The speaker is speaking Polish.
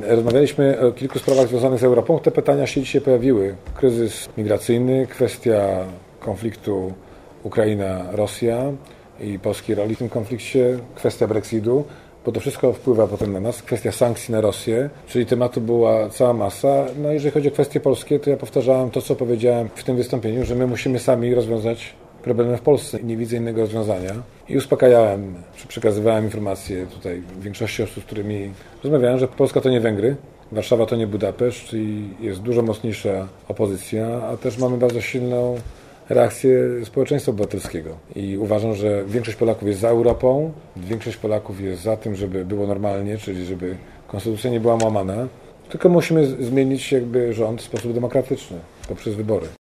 Rozmawialiśmy o kilku sprawach związanych z Europą. Te pytania się dzisiaj pojawiły. Kryzys migracyjny, kwestia konfliktu Ukraina-Rosja i polskiej roli w tym konflikcie, kwestia Brexitu, bo to wszystko wpływa potem na nas. Kwestia sankcji na Rosję, czyli tematu była cała masa. No jeżeli chodzi o kwestie polskie, to ja powtarzałem to, co powiedziałem w tym wystąpieniu, że my musimy sami rozwiązać problemy w Polsce. Nie widzę innego rozwiązania. I uspokajałem, czy przekazywałem informacje tutaj większości osób, z którymi rozmawiałem, że Polska to nie Węgry, Warszawa to nie Budapeszt i jest dużo mocniejsza opozycja, a też mamy bardzo silną reakcję społeczeństwa obywatelskiego. I uważam, że większość Polaków jest za Europą, większość Polaków jest za tym, żeby było normalnie, czyli żeby konstytucja nie była łamana, tylko musimy zmienić rząd w sposób demokratyczny, poprzez wybory.